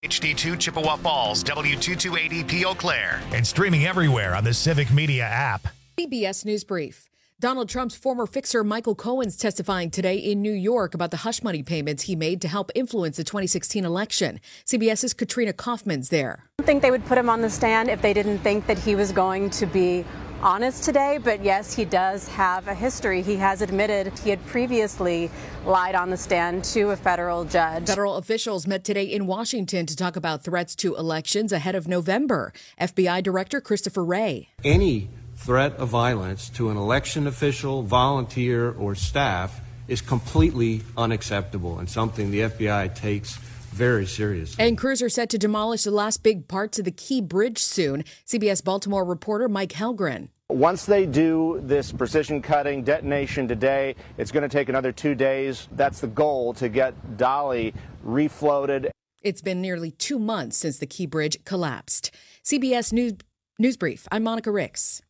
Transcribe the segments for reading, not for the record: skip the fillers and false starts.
HD2 Chippewa Falls, W228EP Eau Claire, and streaming everywhere on the Civic Media app. CBS News Brief. Donald Trump's former fixer Michael Cohen's testifying today in New York about the hush money payments he made to help influence the 2016 election. CBS's Katrina Kaufman's there. I don't think they would put him on the stand if they didn't think that he was going to be honest today, but yes, he does have a history. He has admitted he had previously lied on the stand to a federal judge. Federal officials met today in Washington to talk about threats to elections ahead of November. FBI Director Christopher Wray. Any threat of violence to an election official, volunteer, or staff is completely unacceptable and something the FBI takes very seriously. And crews are set to demolish the last big parts of the Key Bridge soon. CBS Baltimore reporter Mike Helgren. Once they do this precision cutting detonation today, it's going to take another 2 days. That's the goal, to get Dolly refloated. It's been nearly 2 months since the Key Bridge collapsed. CBS News Brief. I'm Monica Ricks.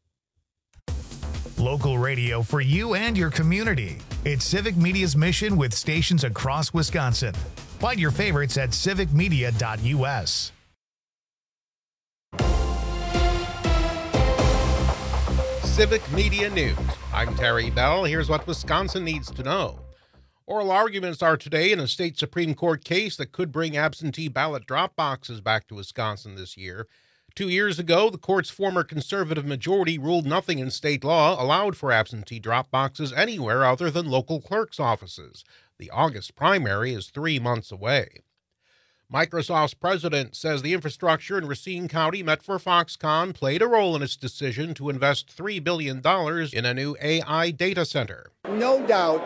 Local radio for you and your community. It's Civic Media's mission with stations across Wisconsin. Find your favorites at civicmedia.us. Civic Media News. I'm Terry Bell. Here's what Wisconsin needs to know. Oral arguments are today in a state Supreme Court case that could bring absentee ballot drop boxes back to Wisconsin this year. 2 years ago, the court's former conservative majority ruled nothing in state law allowed for absentee drop boxes anywhere other than local clerk's offices. The August primary is 3 months away. Microsoft's president says the infrastructure in Racine County met for Foxconn played a role in its decision to invest $3 billion in a new AI data center. No doubt,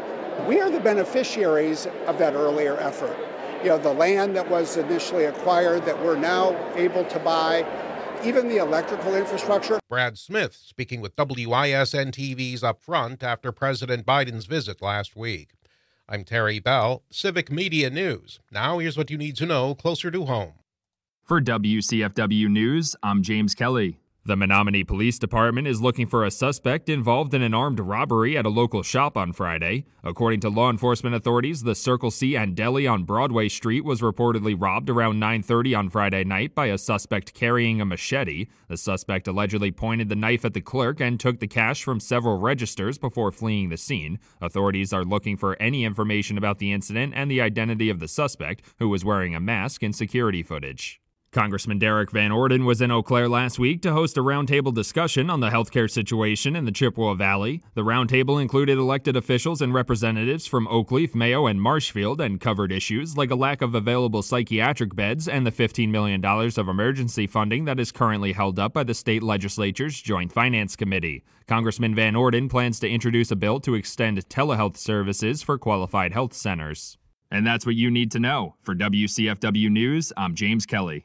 we are the beneficiaries of that earlier effort. The land that was initially acquired that we're now able to buy, even the electrical infrastructure. Brad Smith speaking with WISN TV's Up Front after President Biden's visit last week. I'm Terry Bell, Civic Media News. Now here's what you need to know closer to home. For WCFW News, I'm James Kelly. The Menominee Police Department is looking for a suspect involved in an armed robbery at a local shop on Friday. According to law enforcement authorities, the Circle C and Deli on Broadway Street was reportedly robbed around 9:30 on Friday night by a suspect carrying a machete. The suspect allegedly pointed the knife at the clerk and took the cash from several registers before fleeing the scene. Authorities are looking for any information about the incident and the identity of the suspect, who was wearing a mask in security footage. Congressman Derek Van Orden was in Eau Claire last week to host a roundtable discussion on the healthcare situation in the Chippewa Valley. The roundtable included elected officials and representatives from Oakleaf, Mayo, and Marshfield and covered issues like a lack of available psychiatric beds and the $15 million of emergency funding that is currently held up by the state legislature's Joint Finance Committee. Congressman Van Orden plans to introduce a bill to extend telehealth services for qualified health centers. And that's what you need to know. For WCFW News, I'm James Kelly.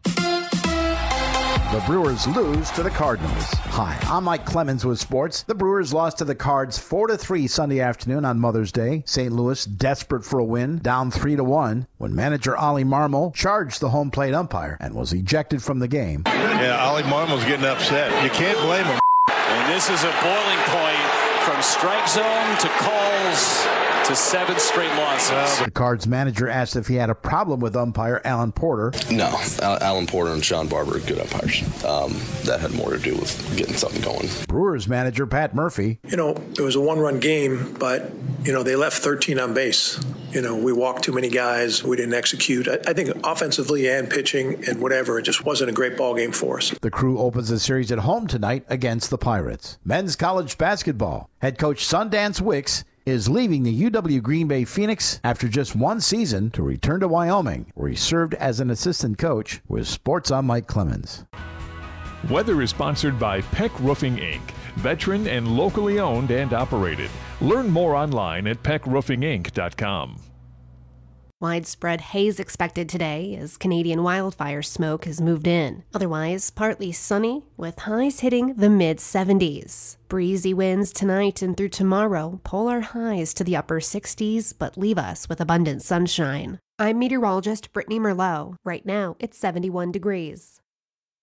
The Brewers lose to the Cardinals. Hi, I'm Mike Clemens with sports. The Brewers lost to the Cards 4-3 Sunday afternoon on Mother's Day. St. Louis, desperate for a win, down 3-1 when manager Ollie Marmol charged the home plate umpire and was ejected from the game. Yeah, Ollie Marmol's getting upset. You can't blame him. And this is a boiling point from strike zone to calls to 7 straight losses. The Cards manager asked if he had a problem with umpire Alan Porter. No, Alan Porter and Sean Barber are good umpires. That had more to do with getting something going. Brewers manager Pat Murphy. It was a one-run game, but, they left 13 on base. We walked too many guys. We didn't execute. I think offensively and pitching and whatever, it just wasn't a great ball game for us. The Crew opens the series at home tonight against the Pirates. Men's college basketball. Head coach Sundance Wicks is leaving the UW Green Bay Phoenix after just one season to return to Wyoming, where he served as an assistant coach. With Sports, I'm Mike Clemens. Weather is sponsored by Peck Roofing, Inc., veteran and locally owned and operated. Learn more online at peckroofinginc.com. Widespread haze expected today as Canadian wildfire smoke has moved in. Otherwise, partly sunny with highs hitting the mid-70s. Breezy winds tonight and through tomorrow pull our highs to the upper 60s but leave us with abundant sunshine. I'm meteorologist Brittany Merlot. Right now, it's 71 degrees.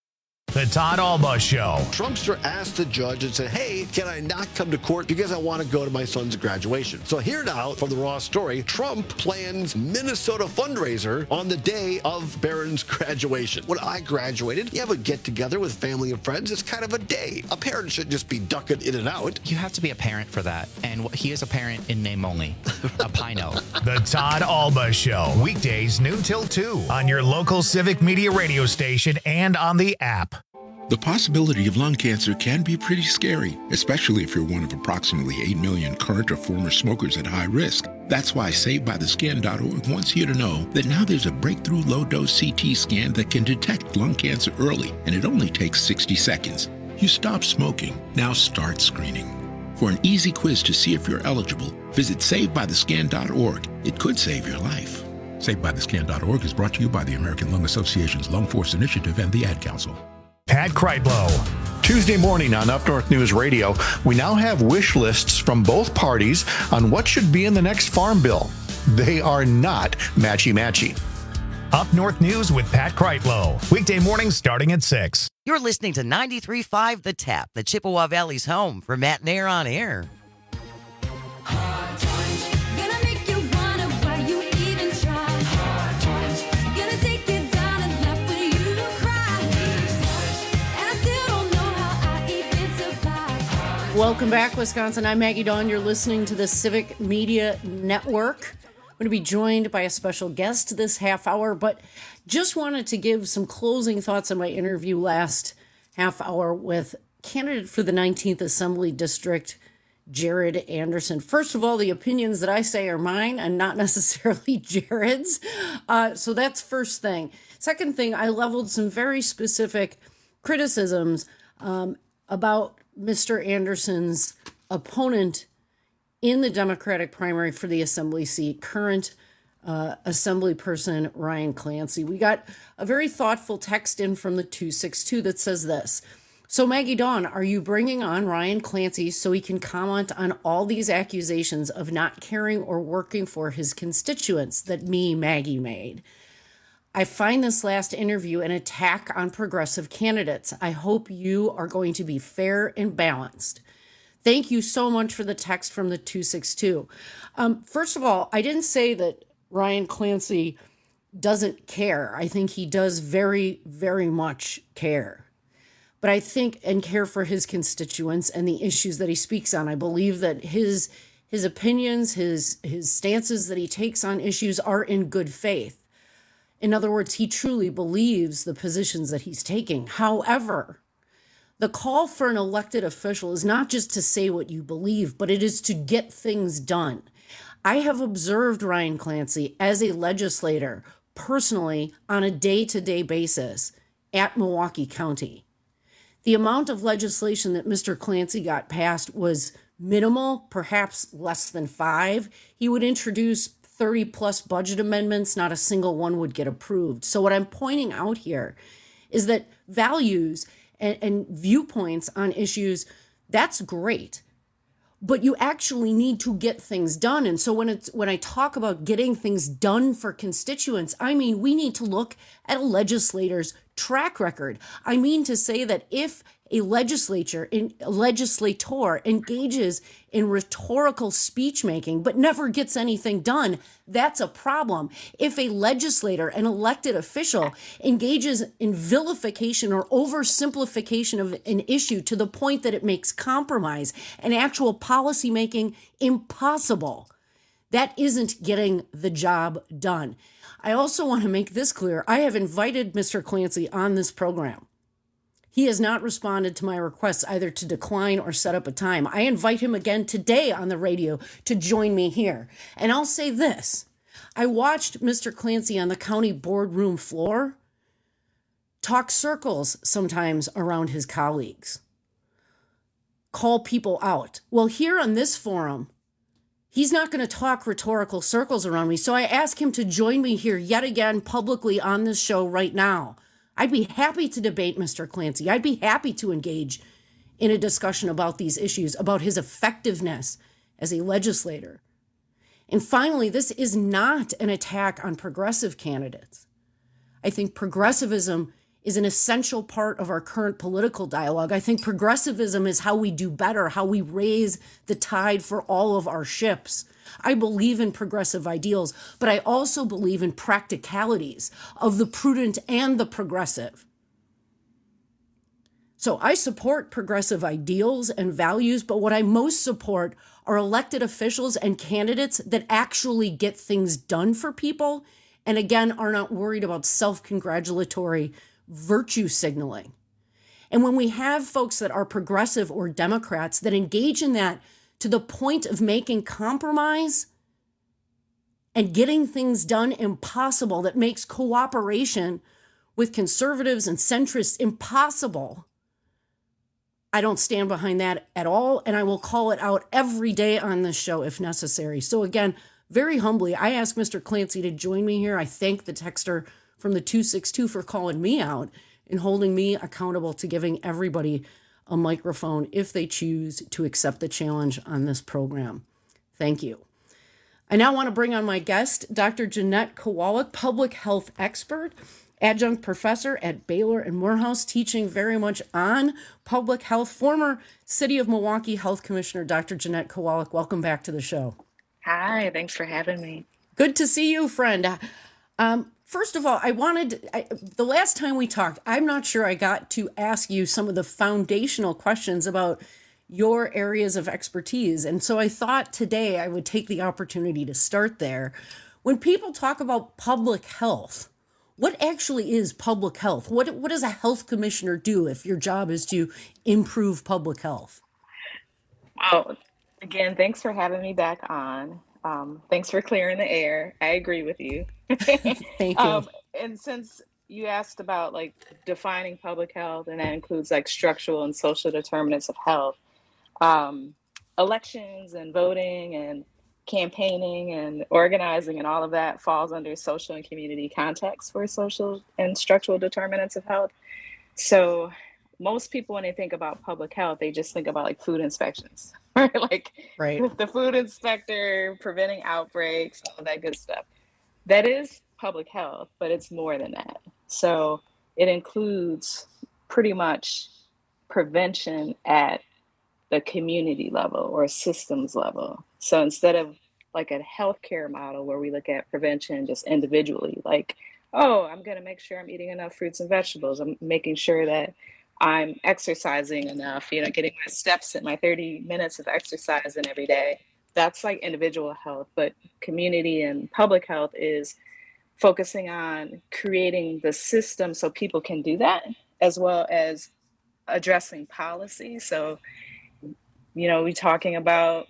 The Todd Alba Show. Trumpster asked the judge and said, hey, can I not come to court because I want to go to my son's graduation? So here now from the Raw story, Trump plans Minnesota fundraiser on the day of Barron's graduation. When I graduated, you have a get-together with family and friends. It's kind of a day. A parent should just be ducking in and out. You have to be a parent for that. And he is a parent in name only. A Pino. The Todd Alba Show. Weekdays noon till 2 on your local Civic Media radio station and on the app. The possibility of lung cancer can be pretty scary, especially if you're one of approximately 8 million current or former smokers at high risk. That's why SaveByTheScan.org wants you to know that now there's a breakthrough low-dose CT scan that can detect lung cancer early, and it only takes 60 seconds. You stop smoking, now start screening. For an easy quiz to see if you're eligible, visit SaveByTheScan.org. It could save your life. SaveByTheScan.org is brought to you by the American Lung Association's Lung Force Initiative and the Ad Council. Pat Kreitlow. Tuesday morning on Up North News Radio, we now have wish lists from both parties on what should be in the next farm bill. They are not matchy-matchy. Up North News with Pat Kreitlow. Weekday mornings starting at 6. You're listening to 93.5 The Tap, the Chippewa Valley's home for Matt Nair on air. Welcome back, Wisconsin. I'm Maggie Dawn. You're listening to the Civic Media Network. I'm going to be joined by a special guest this half hour, but just wanted to give some closing thoughts on my interview last half hour with candidate for the 19th Assembly District, Jared Anderson. First of all, the opinions that I say are mine and not necessarily Jared's. So that's first thing. Second thing, I leveled some very specific criticisms about Mr. Anderson's opponent in the Democratic primary for the Assembly seat, current Assembly person Ryan Clancy. We got a very thoughtful text in from the 262 that says this. So Maggie Dawn, are you bringing on Ryan Clancy so he can comment on all these accusations of not caring or working for his constituents that Maggie made? I find this last interview an attack on progressive candidates. I hope you are going to be fair and balanced. Thank you so much for the text from the 262. First of all, I didn't say that Ryan Clancy doesn't care. I think he does very, very much care. But I think and care for his constituents and the issues that he speaks on. I believe that his opinions, his stances that he takes on issues are in good faith. In other words, he truly believes the positions that he's taking. However, the call for an elected official is not just to say what you believe, but it is to get things done. I have observed Ryan Clancy as a legislator personally on a day-to-day basis at Milwaukee County. The amount of legislation that Mr. Clancy got passed was minimal, perhaps less than 5. He would introduce 30-plus budget amendments, not a single one would get approved. So what I'm pointing out here is that values and viewpoints on issues, that's great. But you actually need to get things done. And so when I talk about getting things done for constituents, I mean we need to look at a legislator's track record. I mean to say that if a legislator engages in rhetorical speech making but never gets anything done, that's a problem. If a legislator, an elected official, engages in vilification or oversimplification of an issue to the point that it makes compromise and actual policy making impossible, that isn't getting the job done. I also want to make this clear. I have invited Mr. Clancy on this program. He has not responded to my requests either to decline or set up a time. I invite him again today on the radio to join me here. And I'll say this. I watched Mr. Clancy on the county boardroom floor talk circles sometimes around his colleagues, call people out. Well, here on this forum, he's not going to talk rhetorical circles around me. So I ask him to join me here yet again publicly on this show right now. I'd be happy to debate Mr. Clancy. I'd be happy to engage in a discussion about these issues, about his effectiveness as a legislator. And finally, this is not an attack on progressive candidates. I think progressivism is an essential part of our current political dialogue. I think progressivism is how we do better, how we raise the tide for all of our ships. I believe in progressive ideals, but I also believe in practicalities of the prudent and the progressive. So I support progressive ideals and values, but what I most support are elected officials and candidates that actually get things done for people, and again, are not worried about self-congratulatory virtue signaling. And when we have folks that are progressive or Democrats that engage in that to the point of making compromise and getting things done impossible, that makes cooperation with conservatives and centrists impossible, I don't stand behind that at all, and I will call it out every day on this show if necessary. So again, very humbly, I ask Mr. Clancy to join me here. I thank the texter from the 262 for calling me out and holding me accountable to giving everybody a microphone if they choose to accept the challenge on this program. Thank you. I now want to bring on my guest, Dr. Jeanette Kowalik, public health expert, adjunct professor at Baylor and Morehouse, teaching very much on public health, former City of Milwaukee Health Commissioner, Dr. Jeanette Kowalik. Welcome back to the show. Hi, thanks for having me. Good to see you, friend. First of all, the last time we talked, I'm not sure I got to ask you some of the foundational questions about your areas of expertise. And so I thought today I would take the opportunity to start there. When people talk about public health, what actually is public health? What does a health commissioner do if your job is to improve public health? Well, again, thanks for having me back on. Thanks for clearing the air. I agree with you. Thank you. And since you asked about like defining public health, and that includes like structural and social determinants of health, elections and voting and campaigning and organizing and all of that falls under social and community context for social and structural determinants of health. So most people, when they think about public health, they just think about like food inspections, right? Like the food inspector preventing outbreaks, all that good stuff. That is public health, but it's more than that. So it includes pretty much prevention at the community level or systems level. So instead of like a healthcare model where we look at prevention just individually, like, oh, I'm going to make sure I'm eating enough fruits and vegetables. I'm making sure that I'm exercising enough, getting my steps in, my 30 minutes of exercise in every day. That's like individual health, but community and public health is focusing on creating the system so people can do that, as well as addressing policy. So, we're talking about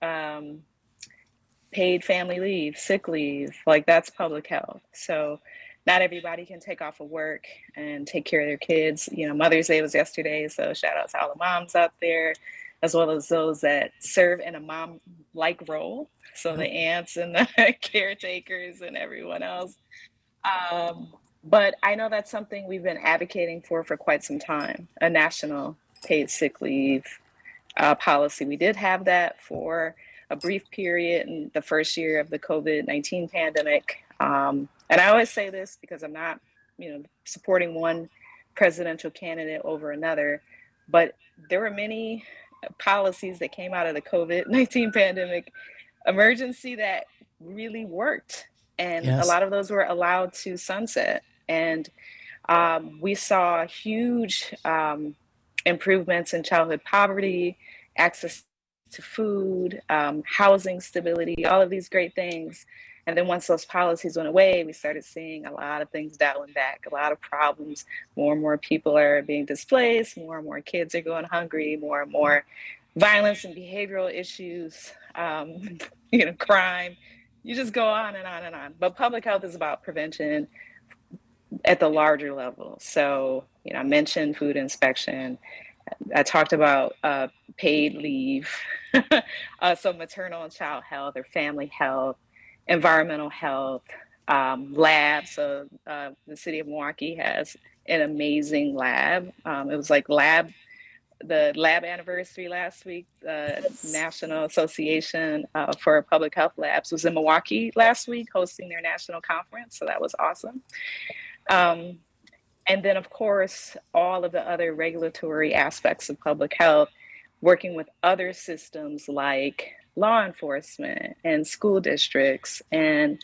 paid family leave, sick leave, like that's public health. So not everybody can take off of work and take care of their kids. Mother's Day was yesterday, so shout out to all the moms out there, as well as those that serve in a mom-like role. So the aunts and the caretakers and everyone else. But I know that's something we've been advocating for quite some time, a national paid sick leave policy. We did have that for a brief period in the first year of the COVID-19 pandemic. And I always say this because I'm not, supporting one presidential candidate over another, but there were many policies that came out of the COVID-19 pandemic emergency that really worked. And a lot of those were allowed to sunset. And we saw huge improvements in childhood poverty, access to food, housing stability, all of these great things. And then once those policies went away, we started seeing a lot of things dialing back, a lot of problems. More and more people are being displaced, more and more kids are going hungry, more and more violence and behavioral issues, crime. You just go on and on and on. But public health is about prevention at the larger level. So, I mentioned food inspection. I talked about paid leave, so maternal and child health or family health, environmental health, labs. So the city of Milwaukee has an amazing lab. It was like the lab anniversary last week. The National Association for Public Health Labs was in Milwaukee last week hosting their national conference. So that was awesome. And then, of course, all of the other regulatory aspects of public health, working with other systems like law enforcement and school districts and,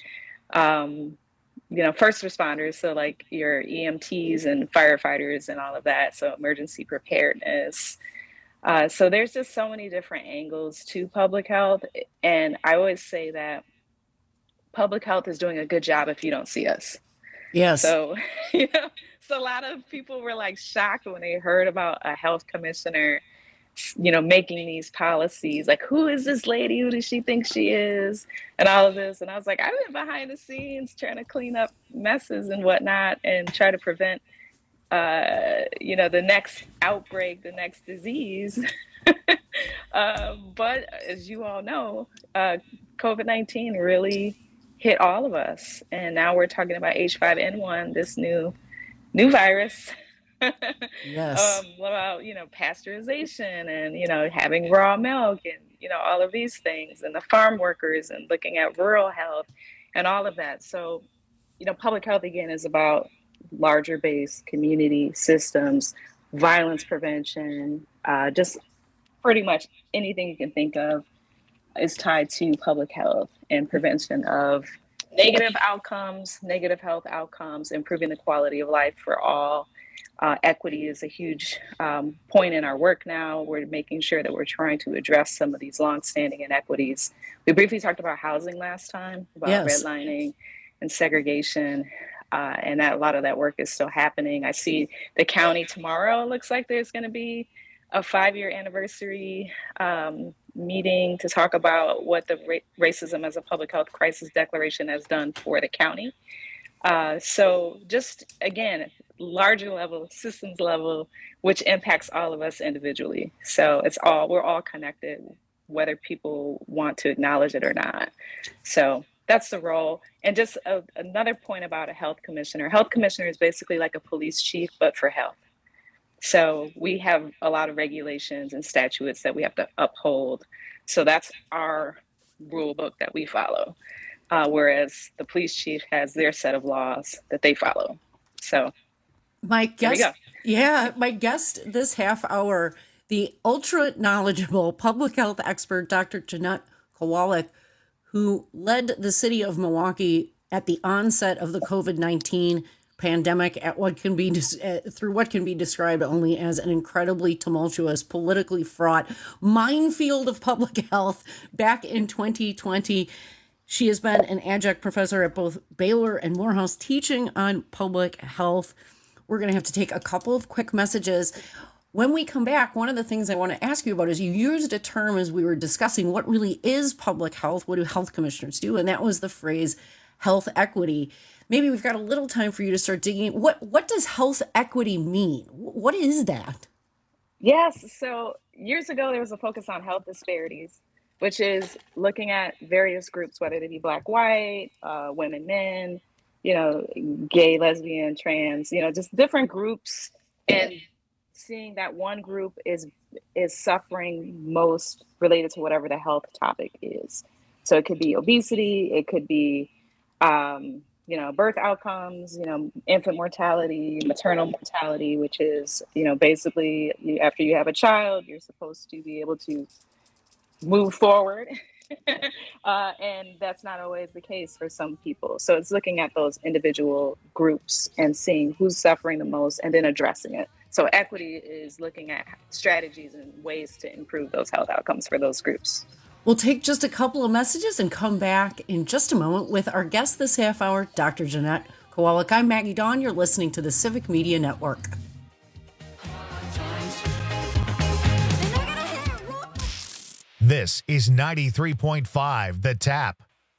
first responders. So like your EMTs and firefighters and all of that. So emergency preparedness. So there's just so many different angles to public health. And I always say that public health is doing a good job if you don't see us. Yes. So, so a lot of people were like shocked when they heard about a health commissioner, making these policies, like, who is this lady? Who does she think she is? And all of this. And I was like, I've been behind the scenes trying to clean up messes and whatnot and try to prevent, the next outbreak, the next disease. But as you all know, COVID-19 really hit all of us. And now we're talking about H5N1, this new virus. Yes. About, pasteurization and, having raw milk and, all of these things, and the farm workers and looking at rural health and all of that. So, public health, again, is about larger base community systems, violence prevention, just pretty much anything you can think of is tied to public health and prevention of negative health outcomes, improving the quality of life for all. Equity is a huge point in our work now. We're making sure that we're trying to address some of these longstanding inequities. We briefly talked about housing last time, about redlining and segregation, and that a lot of that work is still happening. I see the county tomorrow looks like there's going to be a 5-year anniversary meeting to talk about what the Racism as a Public Health Crisis Declaration has done for the county. So just, again, larger level, systems level, which impacts all of us individually. So we're all connected, whether people want to acknowledge it or not. So that's the role. And just another point about a health commissioner. Health commissioner is basically like a police chief, but for health. So we have a lot of regulations and statutes that we have to uphold. So that's our rule book that we follow. Whereas the police chief has their set of laws that they follow. So my guest this half hour, the ultra knowledgeable public health expert, Dr. Jeanette Kowalik, who led the city of Milwaukee at the onset of the COVID-19 pandemic through what can be described only as an incredibly tumultuous, politically fraught minefield of public health back in 2020. She has been an adjunct professor at both Baylor and Morehouse teaching on public health. We're going to have to take a couple of quick messages. When we come back, one of the things I want to ask you about is you used a term as we were discussing what really is public health, what do health commissioners do? And that was the phrase health equity. Maybe we've got a little time for you to start digging. What does health equity mean? What is that? Yes. So years ago, there was a focus on health disparities, which is looking at various groups, whether they be Black, white, women, men, gay, lesbian, trans, just different groups, and seeing that one group is suffering most related to whatever the health topic is. So it could be obesity, it could be, birth outcomes, infant mortality, maternal mortality, which is, basically after you have a child, you're supposed to be able to move forward. And that's not always the case for some people. So it's looking at those individual groups and seeing who's suffering the most and then addressing it. So equity is looking at strategies and ways to improve those health outcomes for those groups. We'll take just a couple of messages and come back in just a moment with our guest this half hour, Dr. Jeanette Kowalik. I'm Maggie Dawn. You're listening to the Civic Media Network. This is 93.5 The Tap.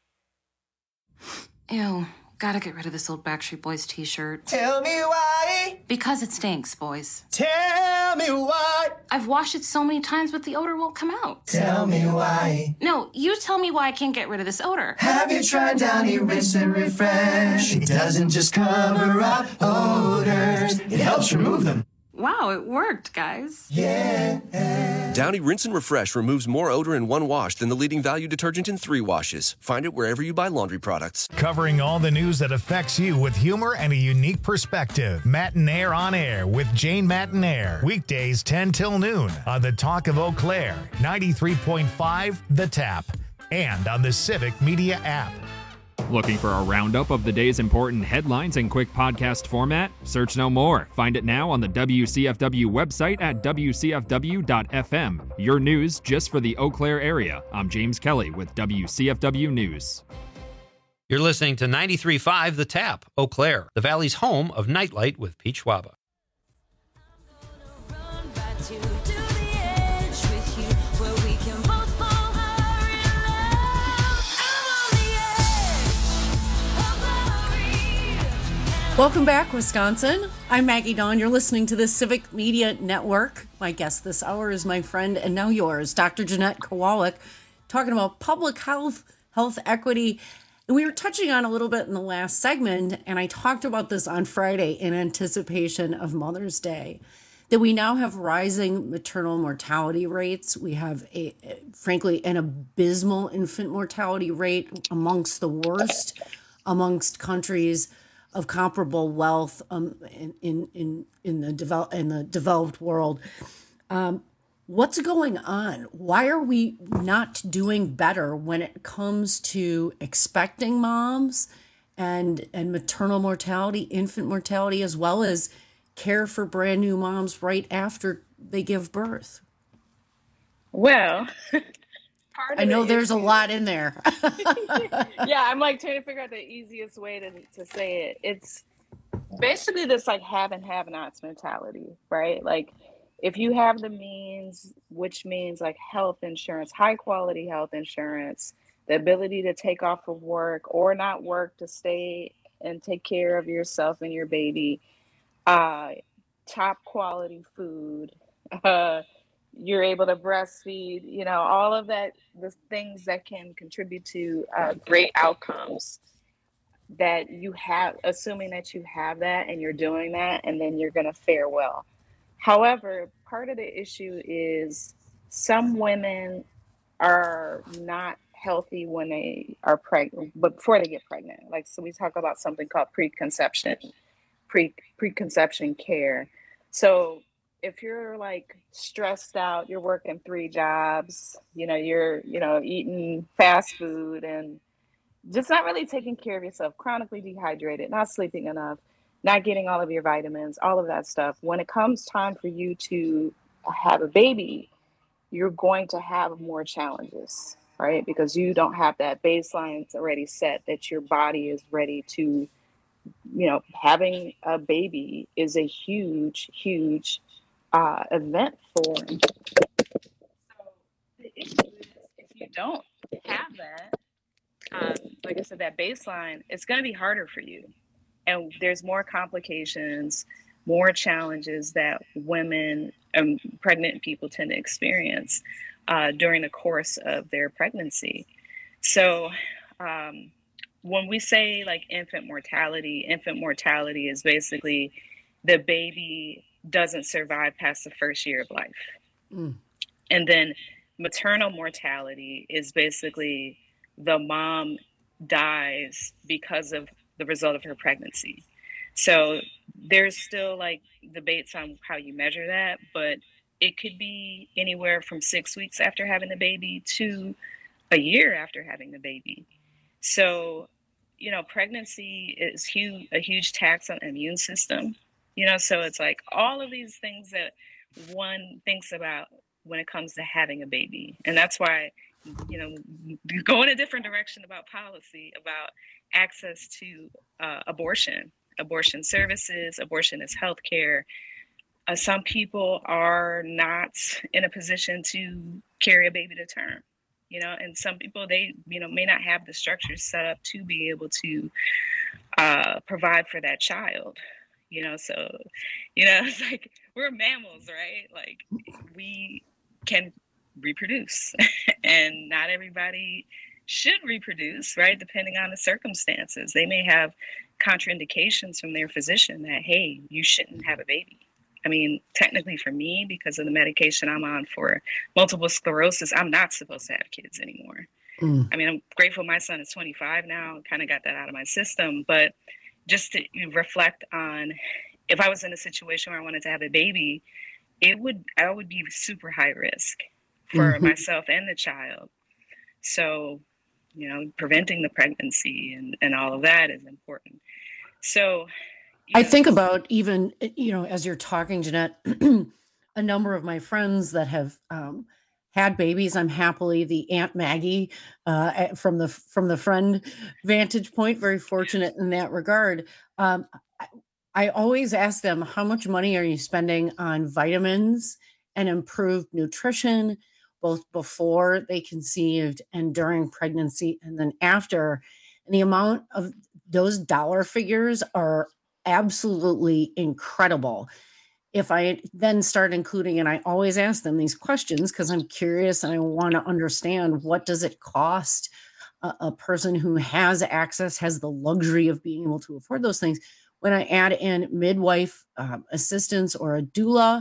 Ew, gotta get rid of this old Backstreet Boys t-shirt. Tell me why. Because it stinks, boys. Tell me why. I've washed it so many times, but the odor won't come out. Tell me why. No, you tell me why I can't get rid of this odor. Have you tried Downy Rinse and Refresh? It doesn't just cover up odors, it helps remove them. Wow, it worked, guys. Yeah. Downy Rinse and Refresh removes more odor in one wash than the leading value detergent in 3 washes. Find it wherever you buy laundry products. Covering all the news that affects you with humor and a unique perspective. Matinaire on Air with Jane Matinaire. Weekdays 10 till noon on the Talk of Eau Claire, 93.5 The Tap, and on the Civic Media app. Looking for a roundup of the day's important headlines in quick podcast format? Search no more. Find it now on the WCFW website at WCFW.FM. Your news just for the Eau Claire area. I'm James Kelly with WCFW News. You're listening to 93.5 The Tap, Eau Claire, the Valley's home of Nightlight with Pete Schwaba. Welcome back, Wisconsin. I'm Maggie Dawn. You're listening to the Civic Media Network. My guest this hour is my friend, and now yours, Dr. Jeanette Kowalik, talking about public health, health equity. And we were touching on a little bit in the last segment, and I talked about this on Friday in anticipation of Mother's Day, that we now have rising maternal mortality rates. We have, frankly, an abysmal infant mortality rate amongst the worst amongst countries of comparable wealth in the developed world. What's going on? Why are we not doing better when it comes to expecting moms and maternal mortality, infant mortality, as well as care for brand new moms right after they give birth? Well, I know there's a lot in there. Yeah, I'm like trying to figure out the easiest way to say it. It's basically this like have and have-nots mentality, right? Like if you have the means, which means like health insurance, high quality health insurance, the ability to take off of work or not work to stay and take care of yourself and your baby, top quality food, you're able to breastfeed, you know, all of that, the things that can contribute to great outcomes that you have, assuming that you have that and you're doing that, and then you're going to fare well. However, part of the issue is some women are not healthy when they are pregnant, but before they get pregnant. Like, so we talk about something called preconception care. So if you're like stressed out, you're working 3 jobs, you're eating fast food and just not really taking care of yourself, chronically dehydrated, not sleeping enough, not getting all of your vitamins, all of that stuff. When it comes time for you to have a baby, you're going to have more challenges, right? Because you don't have that baseline that's already set, that your body is ready to, having a baby is a huge, huge event for. So the issue is if you don't have that, like I said, that baseline, it's going to be harder for you. And there's more complications, more challenges that women and pregnant people tend to experience during the course of their pregnancy. So when we say like infant mortality is basically the baby doesn't survive past the first year of life. And then maternal mortality is basically the mom dies because of the result of her pregnancy. So there's still like debates on how you measure that, but it could be anywhere from 6 weeks after having the baby to a year after having the baby. So, pregnancy is a huge tax on the immune system. So it's like all of these things that one thinks about when it comes to having a baby. And that's why, you go in a different direction about policy, about access to abortion services. Abortion is healthcare. Some people are not in a position to carry a baby to term, and some people, they, may not have the structure set up to be able to provide for that child. So, it's like we're mammals, right? Like we can reproduce and not everybody should reproduce, right? Depending on the circumstances. They may have contraindications from their physician that, hey, you shouldn't have a baby. I mean, technically for me, because of the medication I'm on for multiple sclerosis, I'm not supposed to have kids anymore. I mean, I'm grateful my son is 25 now, kind of got that out of my system. But just to reflect on, if I was in a situation where I wanted to have a baby, I would be super high risk for myself and the child. So, preventing the pregnancy and all of that is important. So I think about even, as you're talking, Jeanette, a number of my friends that have had babies. I'm happily the Aunt Maggie from the friend vantage point, very fortunate in that regard. I always ask them, how much money are you spending on vitamins and improved nutrition, both before they conceived and during pregnancy and then after? And the amount of those dollar figures are absolutely incredible. If I then start including, and I always ask them these questions because I'm curious and I want to understand, what does it cost a person who has access, has the luxury of being able to afford those things? When I add in midwife assistance or a doula,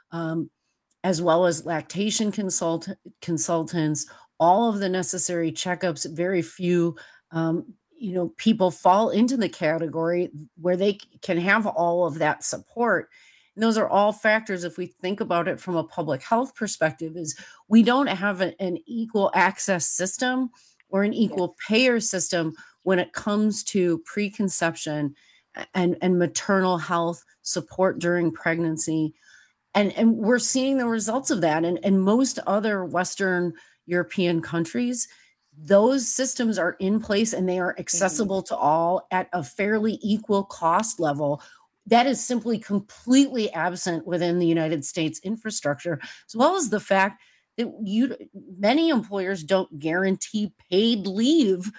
as well as lactation consultants, all of the necessary checkups, very few people fall into the category where they can have all of that support. And those are all factors, if we think about it from a public health perspective, is we don't have an equal access system or an equal payer system when it comes to preconception and maternal health support during pregnancy. And we're seeing the results of that. And most other Western European countries, those systems are in place and they are accessible to all at a fairly equal cost level. That is simply completely absent within the United States infrastructure, as well as the fact that many employers don't guarantee paid leave.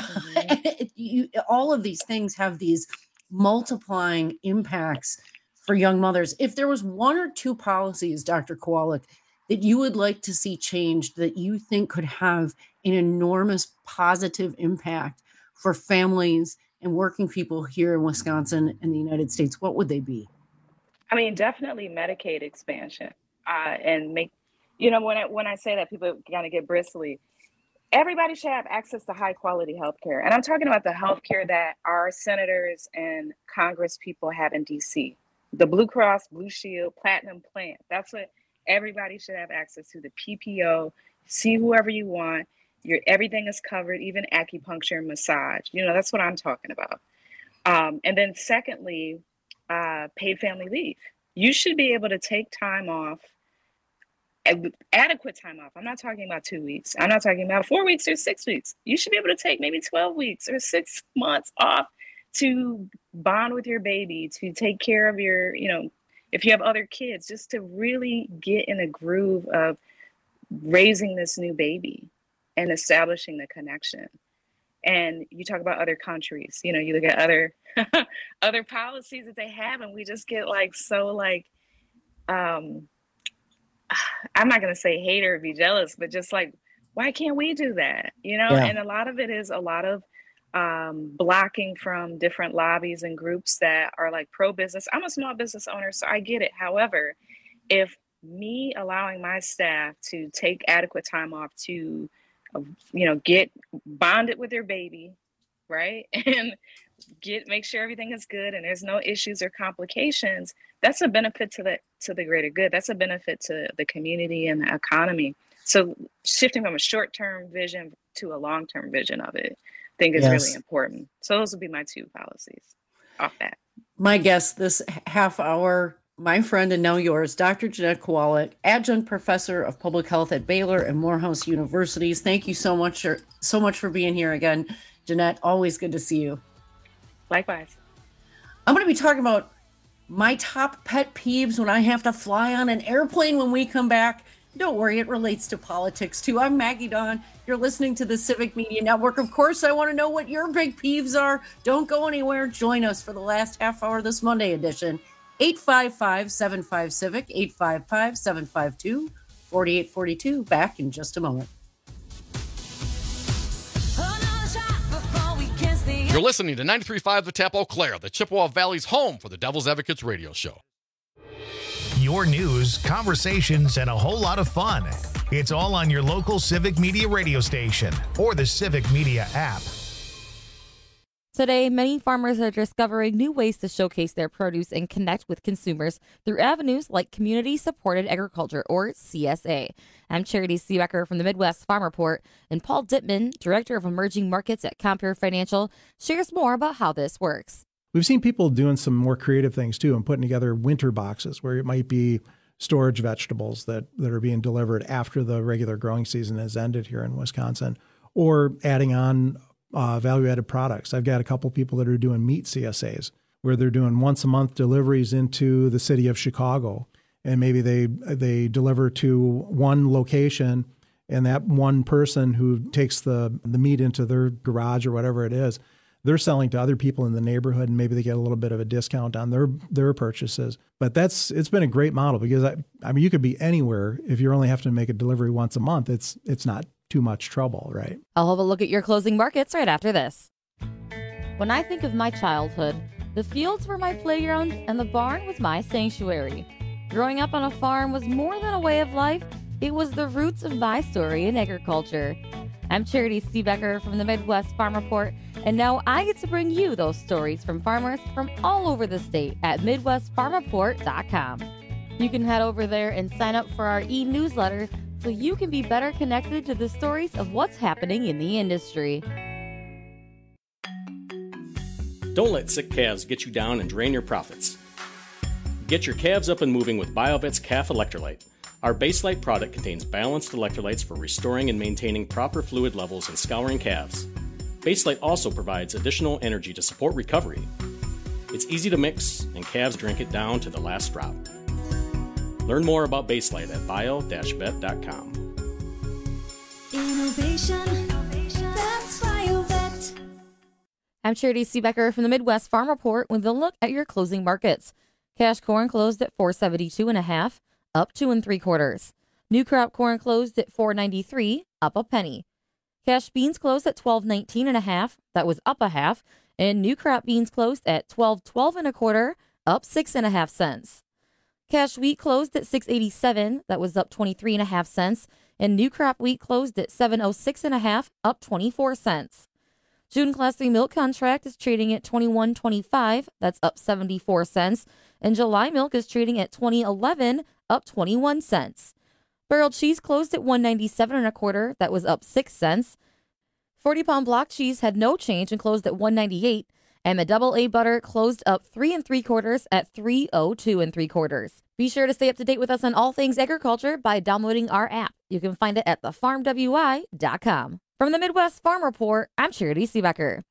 All of these things have these multiplying impacts for young mothers. If there was one or two policies, Dr. Kowalik, that you would like to see changed, that you think could have an enormous positive impact for families and working people here in Wisconsin and the United States, what would they be? I mean, definitely Medicaid expansion, and make, when I say that, people kind of get bristly. Everybody should have access to high quality healthcare. And I'm talking about the healthcare that our senators and Congress people have in DC. The Blue Cross, Blue Shield, Platinum Plan. That's what everybody should have access to. The PPO, see whoever you want. Everything is covered, even acupuncture and massage. That's what I'm talking about. And then secondly, paid family leave. You should be able to take time off, adequate time off. I'm not talking about 2 weeks. I'm not talking about 4 weeks or 6 weeks. You should be able to take maybe 12 weeks or 6 months off to bond with your baby, to take care of your, if you have other kids, just to really get in a groove of raising this new baby and establishing the connection. And you talk about other countries, you look at other other policies that they have, and we just get I'm not going to say hate or be jealous, but just why can't we do that? And a lot of it is a lot of blocking from different lobbies and groups that are pro-business. I'm a small business owner, so I get it. However, if me allowing my staff to take adequate time off to, get bonded with their baby, right? And make sure everything is good and there's no issues or complications, that's a benefit to the greater good. That's a benefit to the community and the economy. So shifting from a short-term vision to a long-term vision of it, I think is really important. So those would be my two policies off that. My guest this half hour, my friend and now yours, Dr. Jeanette Kowalik, adjunct professor of public health at Baylor and Morehouse Universities. Thank you so much for being here again, Jeanette. Always good to see you. Likewise. I'm going to be talking about my top pet peeves when I have to fly on an airplane when we come back. Don't worry, it relates to politics too. I'm Maggie Dawn. You're listening to the Civic Media Network. Of course, I want to know what your big peeves are. Don't go anywhere. Join us for the last half hour of this Monday edition. 855-75-CIVIC, 855-752-4842. Back in just a moment. You're listening to 93.5 The Tap Eau Claire, the Chippewa Valley's home for the Devil's Advocates radio show. your news, conversations, and a whole lot of fun. It's all on your local Civic Media radio station or the Civic Media app. Today, many farmers are discovering new ways to showcase their produce and connect with consumers through avenues like community-supported agriculture, or CSA. I'm Charity Seebecker from the Midwest Farm Report, and Paul Dittman, Director of Emerging Markets at Compare Financial, shares more about how this works. We've seen people doing some more creative things, too, and putting together winter boxes where it might be storage vegetables that are being delivered after the regular growing season has ended here in Wisconsin, or adding on value-added products. I've got a couple people that are doing meat CSAs where they're doing once-a-month deliveries into the city of Chicago, and maybe they deliver to one location, and that one person who takes the meat into their garage or whatever it is, they're selling to other people in the neighborhood, and maybe they get a little bit of a discount on their purchases. But it's been a great model because I mean you could be anywhere. If you only have to make a delivery once a month, it's not too much trouble, right? I'll have a look at your closing markets right after this. When I think of my childhood, the fields were my playground and the barn was my sanctuary. Growing up on a farm was more than a way of life. It was the roots of my story in agriculture. I'm Charity Seebecker from the Midwest Farm Report, and now I get to bring you those stories from farmers from all over the state at MidwestFarmReport.com. You can head over there and sign up for our e-newsletter so you can be better connected to the stories of what's happening in the industry. Don't let sick calves get you down and drain your profits. Get your calves up and moving with BioVet's Calf Electrolyte. Our Baselite product contains balanced electrolytes for restoring and maintaining proper fluid levels and scouring calves. Baselite also provides additional energy to support recovery. It's easy to mix, and calves drink it down to the last drop. Learn more about Baselite at bio-vet.com. Innovation, that's BioVet. I'm Charity Seebecker from the Midwest Farm Report with a look at your closing markets. Cash corn closed at $4.72.5, up 2 3/4. New crop corn closed at $4.93, up a penny. Cash beans closed at $12.19.5, that was up a half, and new crop beans closed at $12.12 1/4, up 6.5 cents. Cash wheat closed at $6.87, that was up 23.5 cents, and new crop wheat closed at $7.06.5, up 24 cents. June Class 3 milk contract is trading at $21.25, that's up 74 cents, and July milk is trading at $20.11, up 21 cents. Barrel cheese closed at $1.97 1/4, that was up 6 cents. 40-pound block cheese had no change and closed at $1.98, and the double A butter closed up 3 3/4 at $3.02 3/4. Be sure to stay up to date with us on all things agriculture by downloading our app. You can find it at thefarmwi.com. From the Midwest Farm Report, I'm Charity Seebecker.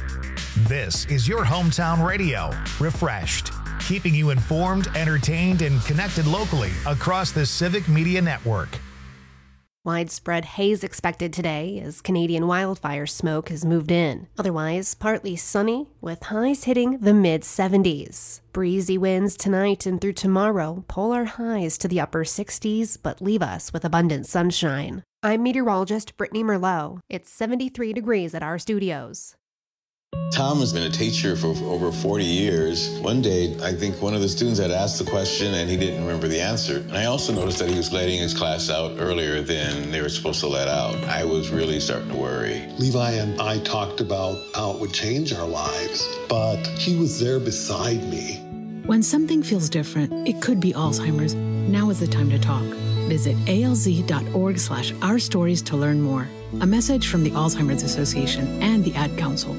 This is your hometown radio, refreshed, keeping you informed, entertained, and connected locally across the Civic Media Network. Widespread haze expected today as Canadian wildfire smoke has moved in. Otherwise, partly sunny with highs hitting the mid-70s. Breezy winds tonight and through tomorrow pull our highs to the upper 60s but leave us with abundant sunshine. I'm meteorologist Brittany Merlot. It's 73 degrees at our studios. Tom has been a teacher for over 40 years. One day, I think one of the students had asked the question and he didn't remember the answer. And I also noticed that he was letting his class out earlier than they were supposed to let out. I was really starting to worry. Levi and I talked about how it would change our lives, but he was there beside me. When something feels different, it could be Alzheimer's. Now is the time to talk. Visit alz.org/ourstories to learn more. A message from the Alzheimer's Association and the Ad Council.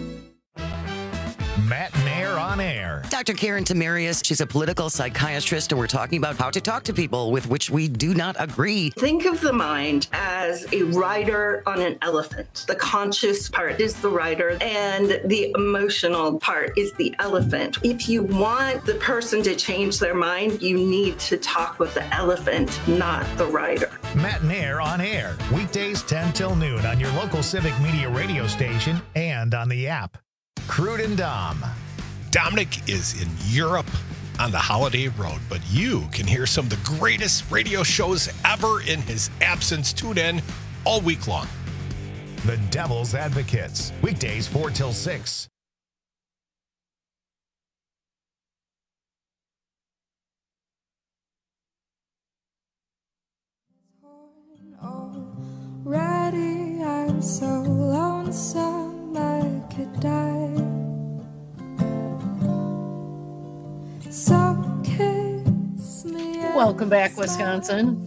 Matt Nair on air. Dr. Karen Tamarius, she's a political psychiatrist, and we're talking about how to talk to people with which we do not agree. Think of the mind as a rider on an elephant. The conscious part is the rider, and the emotional part is the elephant. If you want the person to change their mind, you need to talk with the elephant, not the rider. Matt Nair on air, weekdays 10 till noon on your local Civic Media radio station and on the app. Crude and Dom. Dominic is in Europe on the holiday road, but you can hear some of the greatest radio shows ever in his absence. Tune in all week long. The Devil's Advocates, weekdays 4 till 6. Ready, I'm so lonesome I could die. So kiss me. Welcome back, Wisconsin.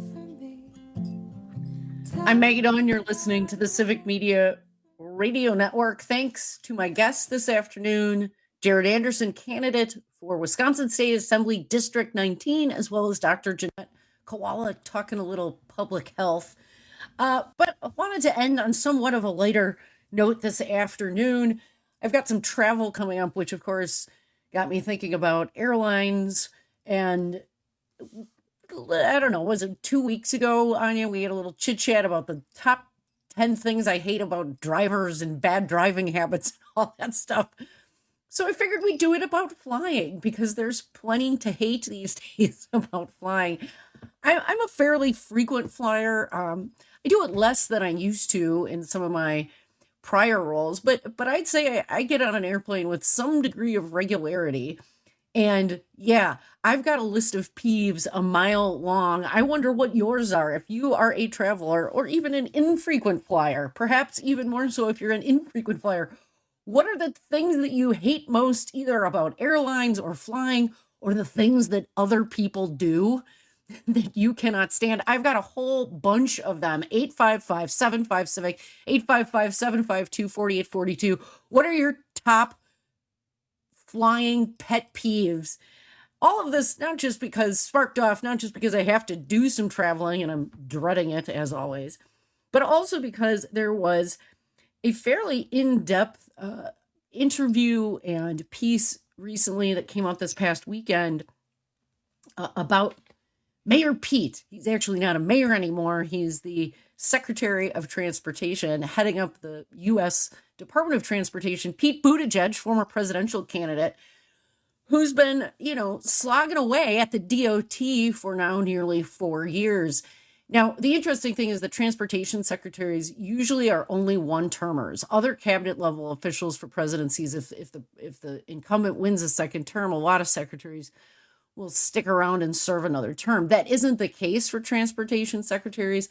I'm Maggie Dawn. You're listening to the Civic Media Radio Network. Thanks to my guest this afternoon, Jared Anderson, candidate for Wisconsin State Assembly District 19, as well as Dr. Jeanette Kowalik, talking a little public health. But I wanted to end on somewhat of a lighter note this afternoon. I've got some travel coming up, which of course got me thinking about airlines. And I don't know, was it 2 weeks ago, Anya? We had a little chit chat about the top 10 things I hate about drivers and bad driving habits and all that stuff. So I figured we'd do it about flying, because there's plenty to hate these days about flying. I'm a fairly frequent flyer. I do it less than I used to in some of my prior roles, but I'd say I get on an airplane with some degree of regularity. And yeah, I've got a list of peeves a mile long. I wonder what yours are if you are a traveler or even an infrequent flyer, perhaps even more so if you're an infrequent flyer. What are the things that you hate most, either about airlines or flying, or the things that other people do that you cannot stand? I've got a whole bunch of them. 855-75-CIVIC, 855-752-4842. What are your top flying pet peeves? All of this, not just because sparked off, not just because I have to do some traveling and I'm dreading it as always, but also because there was a fairly in-depth interview and piece recently that came out this past weekend about Mayor Pete. He's actually not a mayor anymore. He's the Secretary of Transportation, heading up the U.S. Department of Transportation. Pete Buttigieg, former presidential candidate, who's been, slogging away at the DOT for now nearly 4 years. Now, the interesting thing is that transportation secretaries usually are only one-termers. Other cabinet-level officials for presidencies, if the incumbent wins a second term, a lot of secretaries will stick around and serve another term. That isn't the case for transportation secretaries.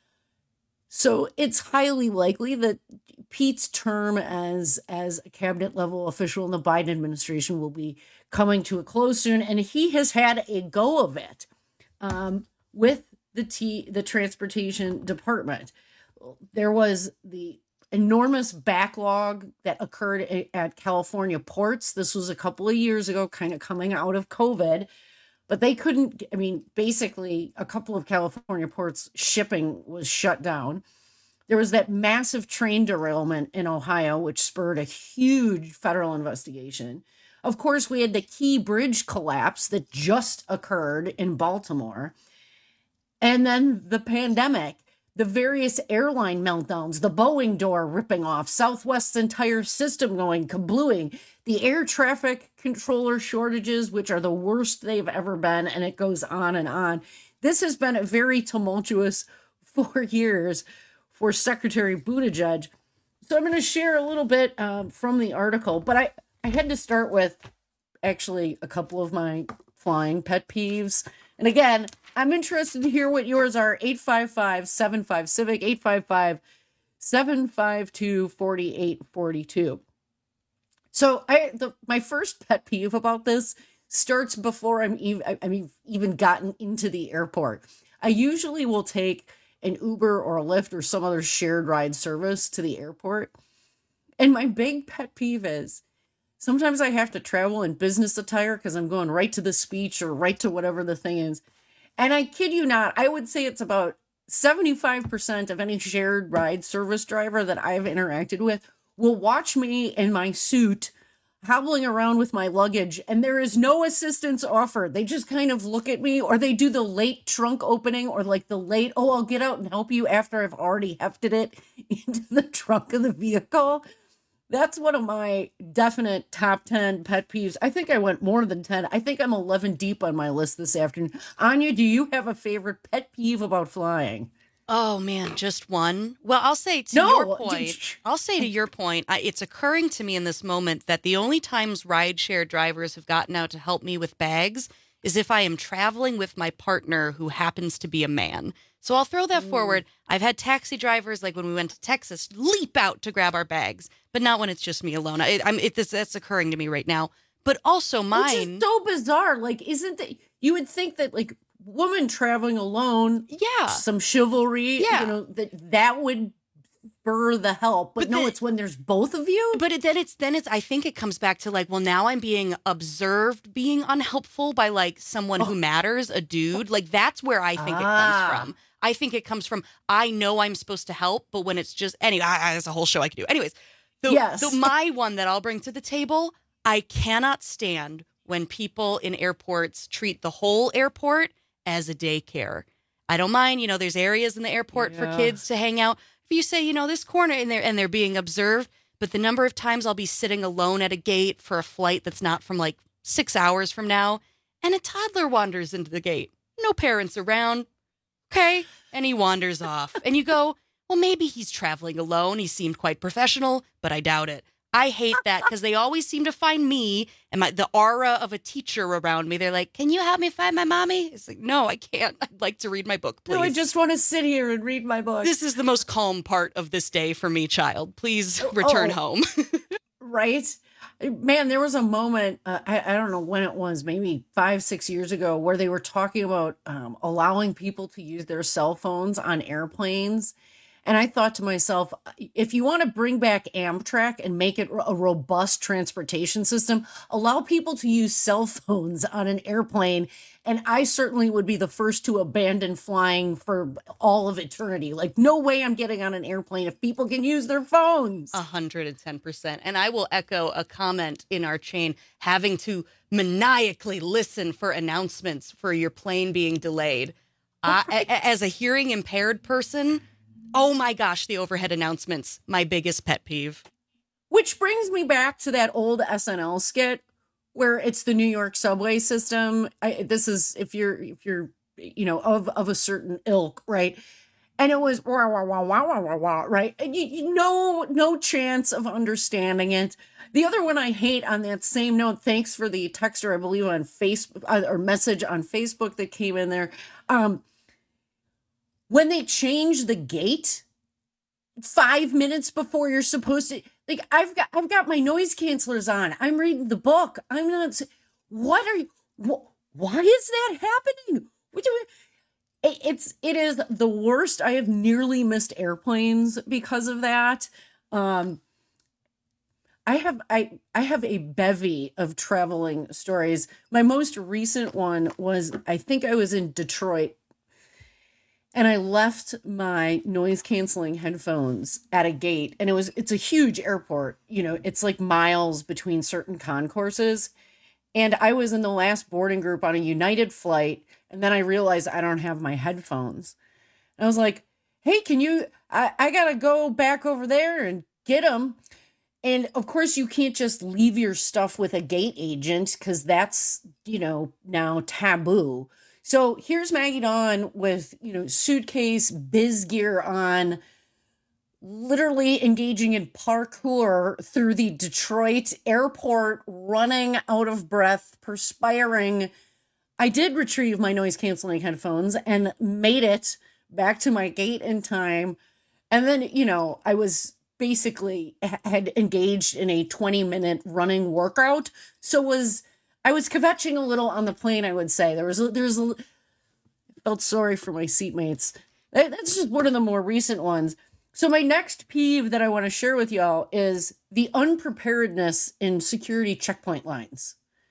So it's highly likely that Pete's term as a cabinet-level official in the Biden administration will be coming to a close soon, and he has had a go of it with the transportation department. There was the enormous backlog that occurred at California ports. This was a couple of years ago, kind of coming out of COVID, but they couldn't, basically a couple of California ports shipping was shut down. There was that massive train derailment in Ohio, which spurred a huge federal investigation. Of course, we had the Key Bridge collapse that just occurred in Baltimore. And then the pandemic, the various airline meltdowns, the Boeing door ripping off, Southwest's entire system going kablooing, the air traffic controller shortages, which are the worst they've ever been, and it goes on and on. This has been a very tumultuous 4 years for Secretary Buttigieg. So I'm going to share a little bit from the article, but I had to start with actually a couple of my flying pet peeves. And again, I'm interested to hear what yours are. 855-75-CIVIC, 855-752-4842. So my first pet peeve about this starts before I'm even gotten into the airport. I usually will take an Uber or a Lyft or some other shared ride service to the airport. And my big pet peeve is sometimes I have to travel in business attire because I'm going right to the speech or right to whatever the thing is. And I kid you not, I would say it's about 75% of any shared ride service driver that I've interacted with will watch me in my suit hobbling around with my luggage, and there is no assistance offered. They just kind of look at me, or they do the late trunk opening, or like the late, I'll get out and help you after I've already hefted it into the trunk of the vehicle. That's one of my definite top 10 pet peeves. I think I went more than 10. I think I'm 11 deep on my list this afternoon. Anya, do you have a favorite pet peeve about flying? Oh man, just one. Well, I'll say to your point, it's occurring to me in this moment that the only times rideshare drivers have gotten out to help me with bags is if I am traveling with my partner who happens to be a man. So I'll throw that forward. I've had taxi drivers, like when we went to Texas, leap out to grab our bags, but not when it's just me alone. That's occurring to me right now. But also mine. Which is so bizarre. Like, isn't that, you would think that, like, woman traveling alone, some chivalry, that would spur the help, but no, it's when there's both of you. But then it's I think it comes back to like, well, now I'm being observed being unhelpful by like someone who matters, a dude. Like that's where I think it comes from. I think it comes from, I know I'm supposed to help, but when it's just, anyway, there's a whole show I could do. Anyways, so my one that I'll bring to the table, I cannot stand when people in airports treat the whole airport as a daycare. I don't mind, there's areas in the airport for kids to hang out. If you say, this corner in there and they're being observed, but the number of times I'll be sitting alone at a gate for a flight that's not from like 6 hours from now, and a toddler wanders into the gate. No parents around. Okay. And he wanders off. And you go, well, maybe he's traveling alone. He seemed quite professional, but I doubt it. I hate that because they always seem to find me and the aura of a teacher around me. They're like, can you help me find my mommy? It's like, no, I can't. I'd like to read my book, please. No, I just want to sit here and read my book. This is the most calm part of this day for me, child. Please return home. Right? Man, there was a moment, I don't know when it was, maybe 5-6 years ago, where they were talking about allowing people to use their cell phones on airplanes. And I thought to myself, if you want to bring back Amtrak and make it a robust transportation system, allow people to use cell phones on an airplane. And I certainly would be the first to abandon flying for all of eternity. Like, no way I'm getting on an airplane if people can use their phones. 110%. And I will echo a comment in our chain, having to maniacally listen for announcements for your plane being delayed. As a hearing impaired person, oh my gosh, the overhead announcements, my biggest pet peeve. Which brings me back to that old SNL skit where it's the New York subway system. This is if you're of a certain ilk, right? And it was wah, wah, wah, wah, wah, wah, wah, right? And no chance of understanding it. The other one I hate on that same note, thanks for the texter, I believe on Facebook or message on Facebook that came in there. When they change the gate 5 minutes before you're supposed to, like, I've got my noise cancelers on. I'm reading the book. I'm not. Why is that happening? It is the worst. I have nearly missed airplanes because of that. I have a bevy of traveling stories. My most recent one was, I think I was in Detroit. And I left my noise canceling headphones at a gate, and it's a huge airport. It's like miles between certain concourses. And I was in the last boarding group on a United flight, and then I realized I don't have my headphones. And I was like, hey, I got to go back over there and get them. And of course you can't just leave your stuff with a gate agent because that's, now taboo. So here's Maggie Dawn with, suitcase, biz gear on, literally engaging in parkour through the Detroit airport, running out of breath, perspiring. I did retrieve my noise canceling headphones and made it back to my gate in time. And then, I was basically had engaged in a 20-minute running workout. I was kvetching a little on the plane, I would say. I felt sorry for my seatmates. That's just one of the more recent ones. So my next peeve that I want to share with y'all is the unpreparedness in security checkpoint lines.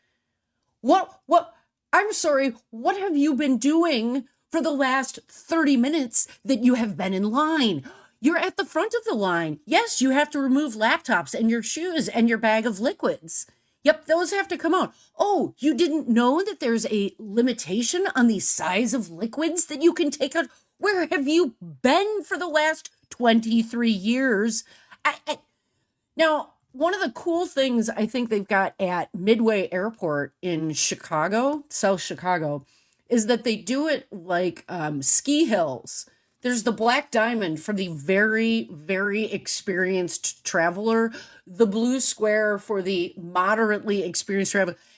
I'm sorry, what have you been doing for the last 30 minutes that you have been in line? You're at the front of the line. Yes, you have to remove laptops and your shoes and your bag of liquids. Yep, those have to come out. Oh, you didn't know that there's a limitation on the size of liquids that you can take out? Where have you been for the last 23 years? Now, one of the cool things I think they've got at Midway Airport in Chicago, South Chicago, is that they do it like ski hills. There's the Black Diamond for the very, very experienced traveler, the Blue Square for the moderately experienced traveler,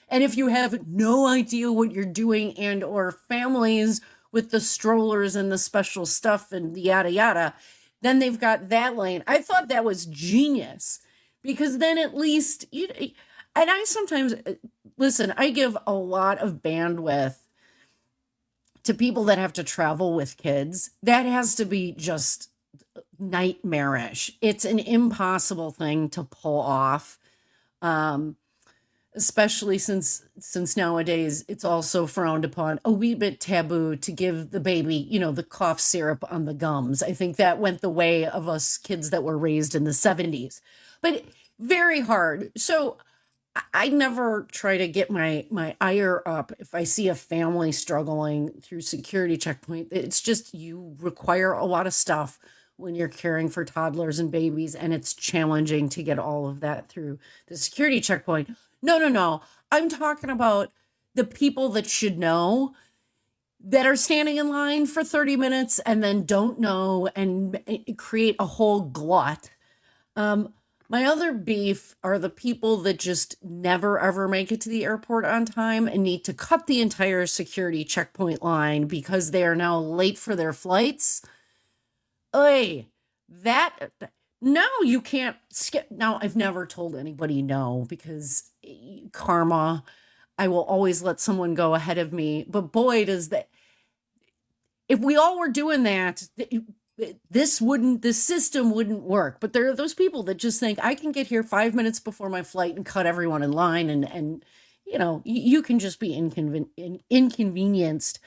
And if you have no idea what you're doing and or families with the strollers and the special stuff and yada yada, then they've got that lane. I thought that was genius because then at least, and I sometimes, listen, I give a lot of bandwidth to people that have to travel with kids. That has to be just nightmarish. It's an impossible thing to pull off. Especially since nowadays it's also frowned upon, a wee bit taboo to give the baby, the cough syrup on the gums. I think that went the way of us kids that were raised in the 70s, but very hard. So I never try to get my ire up if I see a family struggling through security checkpoint. It's just, you require a lot of stuff when you're caring for toddlers and babies, and it's challenging to get all of that through the security checkpoint. No. I'm talking about the people that should know, that are standing in line for 30 minutes and then don't know and create a whole glut. My other beef are the people that just never, ever make it to the airport on time and need to cut the entire security checkpoint line because they are now late for their flights. No, you can't skip. Now, I've never told anybody no because karma, I will always let someone go ahead of me. But boy, does that, if we all were doing that, this system wouldn't work. But there are those people that just think I can get here 5 minutes before my flight and cut everyone in line. And you can just be inconvenienced.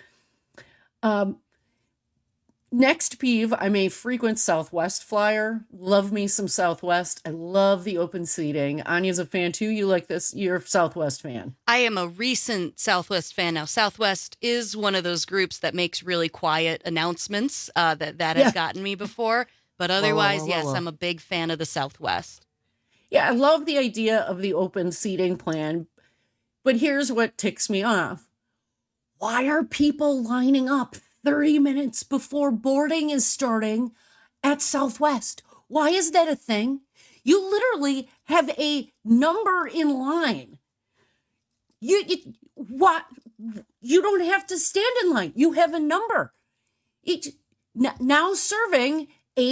Next peeve, I'm a frequent Southwest flyer. Love me some Southwest. I love the open seating. Anya's a fan too. You like this? You're a Southwest fan. I am a recent Southwest fan now. Southwest is one of those groups that makes really quiet announcements that has gotten me before. But otherwise, yes, I'm a big fan of the Southwest. Yeah, I love the idea of the open seating plan. But here's what ticks me off. Why are people lining up 30 minutes before boarding is starting at Southwest? Why is that a thing? You literally have a number in line. You don't have to stand in line. You have a number. Now serving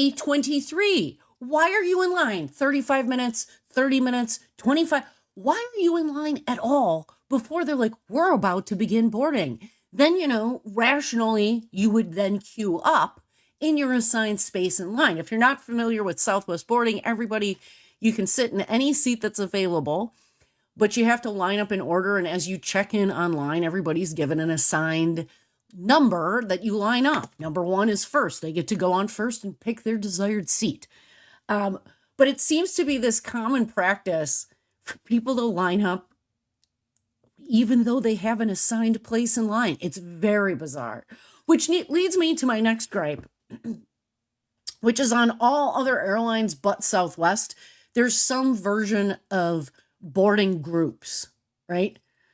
A23. Why are you in line? 35 minutes, 30 minutes, 25. Why are you in line at all before they're like, we're about to begin boarding? Then, rationally, you would then queue up in your assigned space in line. If you're not familiar with Southwest boarding, you can sit in any seat that's available, but you have to line up in order. And as you check in online, everybody's given an assigned number that you line up. Number 1 is first. They get to go on first and pick their desired seat. But it seems to be this common practice for people to line up even though they have an assigned place in line. It's very bizarre, which leads me to my next gripe, which is on all other airlines but Southwest. There's some version of boarding groups, right?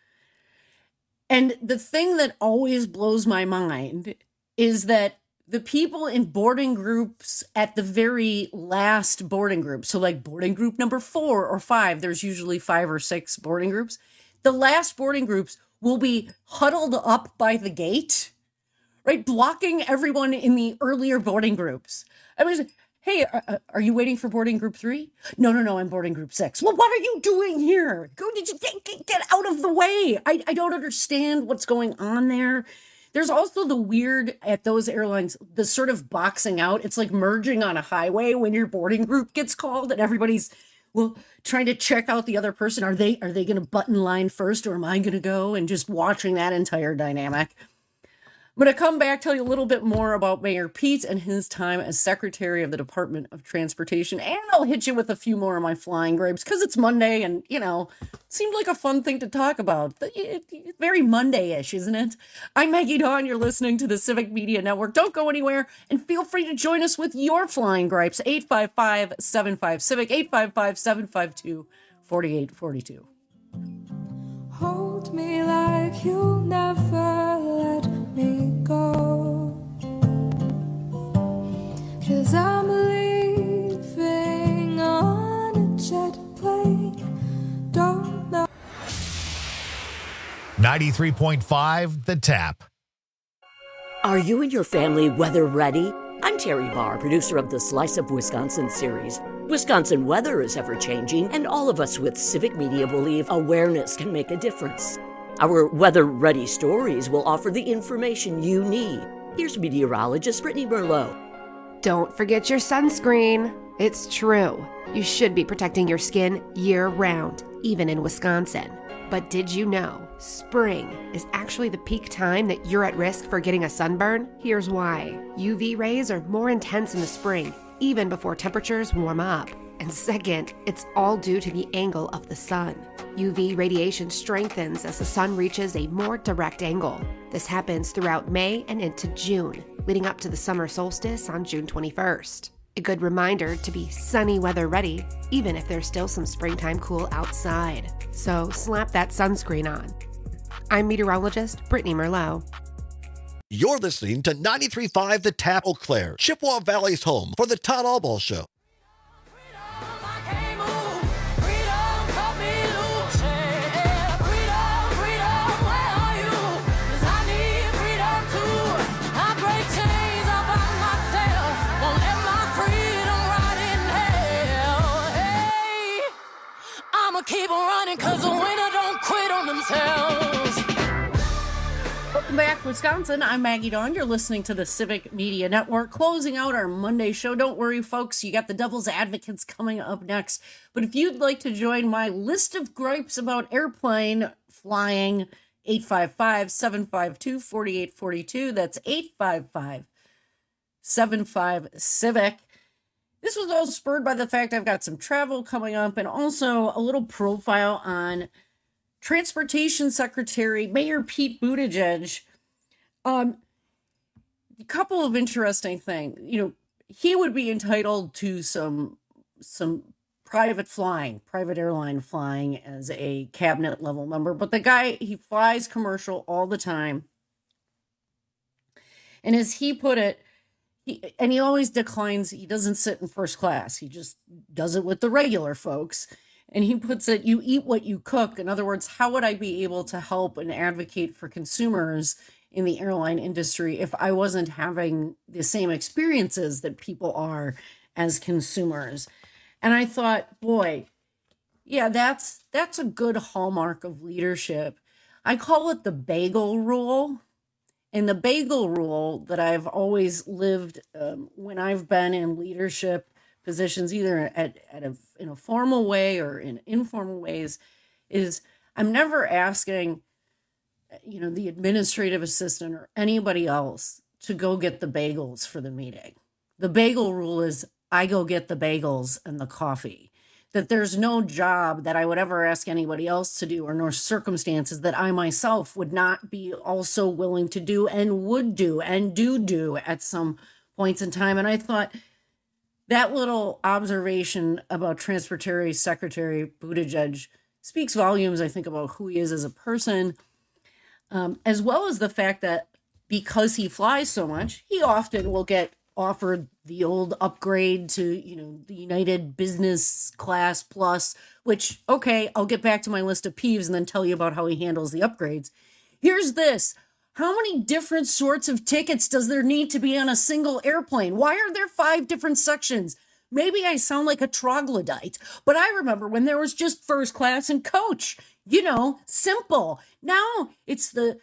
And the thing that always blows my mind is that the people in boarding groups at the very last boarding group, so like boarding group number 4 or 5, there's usually 5 or 6 boarding groups. The last boarding groups will be huddled up by the gate, right? Blocking everyone in the earlier boarding groups. I was, hey, are you waiting for boarding group 3? No, I'm boarding group 6. Well, what are you doing here? Get out of the way. I don't understand what's going on there. There's also the weird at those airlines, the sort of boxing out. It's like merging on a highway when your boarding group gets called and everybody's trying to check out the other person. Are they going to butt in line first, or am I going to go? And just watching that entire dynamic. I'm going to come back, tell you a little bit more about Mayor Pete and his time as Secretary of the Department of Transportation. And I'll hit you with a few more of my flying grapes because it's Monday and, seemed like a fun thing to talk about. It's very Monday-ish, isn't it? I'm Maggie Dawn. You're listening to the Civic Media Network. Don't go anywhere and feel free to join us with your flying gripes. 855-75-CIVIC, 855-752-4842. Hold me like you'll never let me go, 'cause I'm leaving on a jet plane. Don't know. 93.5 The Tap. Are you and your family weather ready? I'm Terry Barr, producer of the Slice of Wisconsin series. Wisconsin weather is ever-changing, and all of us with Civic Media believe awareness can make a difference. Our weather-ready stories will offer the information you need. Here's meteorologist Brittany Merlot. Don't forget your sunscreen. It's true. You should be protecting your skin year-round, even in Wisconsin. But did you know spring is actually the peak time that you're at risk for getting a sunburn? Here's why. UV rays are more intense in the spring, even before temperatures warm up. And second, it's all due to the angle of the sun. UV radiation strengthens as the sun reaches a more direct angle. This happens throughout May and into June, leading up to the summer solstice on June 21st. A good reminder to be sunny weather ready, even if there's still some springtime cool outside. So slap that sunscreen on. I'm meteorologist Brittany Merlot. You're listening to 93.5 The Tap, Eau Claire, Chippewa Valley's home for the Todd Albaugh Show. Keep on running because the winner don't quit on themselves. Welcome back, Wisconsin. I'm Maggie Dawn. You're listening to the Civic Media Network, closing out our Monday show. Don't worry, folks. You got the Devil's Advocates coming up next. But if you'd like to join my list of gripes about airplane flying, 855-752-4842. That's 855-75-CIVIC. This was all spurred by the fact I've got some travel coming up and also a little profile on Transportation Secretary Mayor Pete Buttigieg. A couple of interesting things. You know, he would be entitled to some private airline flying as a cabinet level member, but the guy, he flies commercial all the time. And as he put it, he always declines. He doesn't sit in first class. He just does it with the regular folks. And he puts it, you eat what you cook. In other words, how would I be able to help and advocate for consumers in the airline industry if I wasn't having the same experiences that people are as consumers? And I thought, boy, yeah, that's a good hallmark of leadership. I call it the bagel rule. And the bagel rule that I've always lived when I've been in leadership positions, either in a formal way or in informal ways, is I'm never asking, the administrative assistant or anybody else to go get the bagels for the meeting. The bagel rule is I go get the bagels and the coffee. That there's no job that I would ever ask anybody else to do, or nor circumstances that I myself would not be also willing to do and would do and do at some points in time. And I thought that little observation about Transportation Secretary Buttigieg speaks volumes, I think, about who he is as a person, as well as the fact that because he flies so much, he often will get offered the old upgrade to, the United Business Class Plus, which, okay, I'll get back to my list of peeves and then tell you about how he handles the upgrades. Here's this. How many different sorts of tickets does there need to be on a single airplane? Why are there 5 different sections? Maybe I sound like a troglodyte, but I remember when there was just first class and coach, simple. Now it's the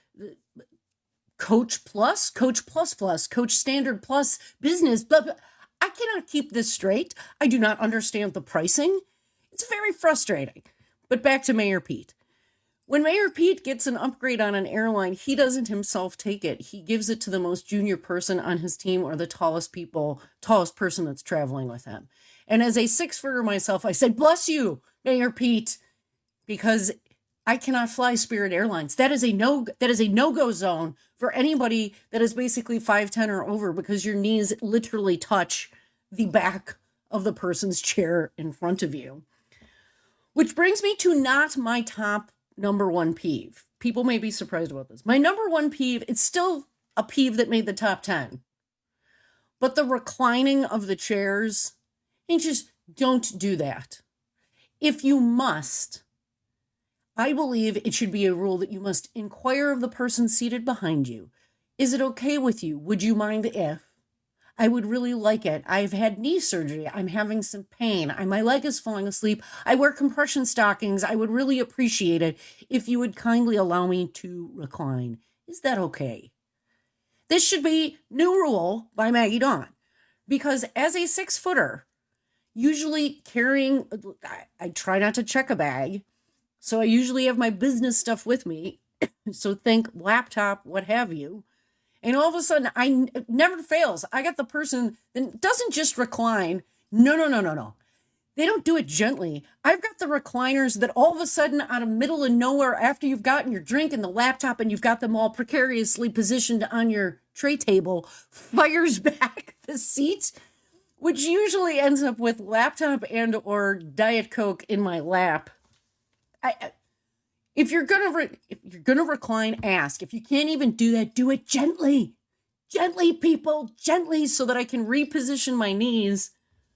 Coach Plus, Coach Plus Plus, Coach Standard Plus, Business, blah, blah. I cannot keep this straight. I do not understand the pricing. It's very frustrating. But back to Mayor Pete. When Mayor Pete gets an upgrade on an airline, he doesn't himself take it. He gives it to the most junior person on his team or the tallest person that's traveling with him. And as a 6-footer myself, I said, bless you, Mayor Pete, because I cannot fly Spirit Airlines. That is a no-go zone for anybody that is basically 5'10" or over, because your knees literally touch the back of the person's chair in front of you. Which brings me to not my top number one peeve. People may be surprised about this. My number one peeve, it's still a peeve that made the top 10. But the reclining of the chairs, and just don't do that. If you must, I believe it should be a rule that you must inquire of the person seated behind you. Is it okay with you? Would you mind if? I would really like it. I've had knee surgery. I'm having some pain. My leg is falling asleep. I wear compression stockings. I would really appreciate it if you would kindly allow me to recline. Is that okay? This should be new rule by Maggie Dawn, because as a 6-footer, usually carrying, I try not to check a bag. So I usually have my business stuff with me. So think laptop, what have you. And all of a sudden, it never fails. I got the person that doesn't just recline. No. They don't do it gently. I've got the recliners that all of a sudden, out of middle of nowhere, after you've gotten your drink and the laptop and you've got them all precariously positioned on your tray table, fires back the seat, which usually ends up with laptop and or Diet Coke in my lap. If you're gonna recline, ask. If you can't even do that, do it gently. Gently, people, gently, so that I can reposition my knees.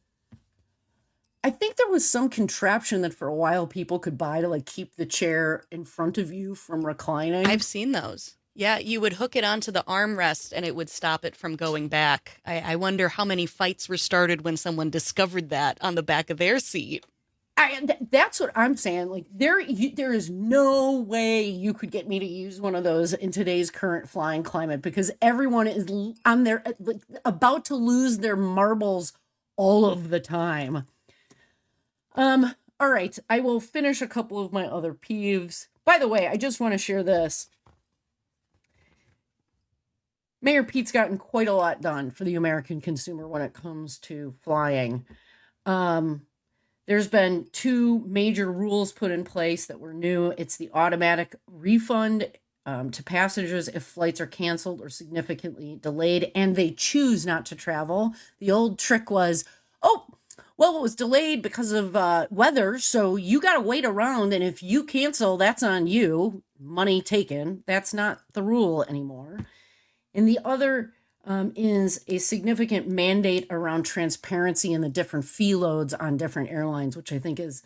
I think there was some contraption that for a while people could buy to like keep the chair in front of you from reclining. I've seen those. Yeah, you would hook it onto the armrest and it would stop it from going back. I wonder how many fights were started when someone discovered that on the back of their seat. That's what I'm saying. Like there is no way you could get me to use one of those in today's current flying climate, because everyone is on their about to lose their marbles all of the time. All right, I will finish a couple of my other peeves. By the way, I just want to share this. Mayor Pete's gotten quite a lot done for the American consumer when it comes to flying. There's been 2 major rules put in place that were new. It's the automatic refund to passengers if flights are canceled or significantly delayed and they choose not to travel. The old trick was, it was delayed because of weather, so you got to wait around, and if you cancel, that's on you. Money taken. That's not the rule anymore. And the other is a significant mandate around transparency in the different fee loads on different airlines, which I think is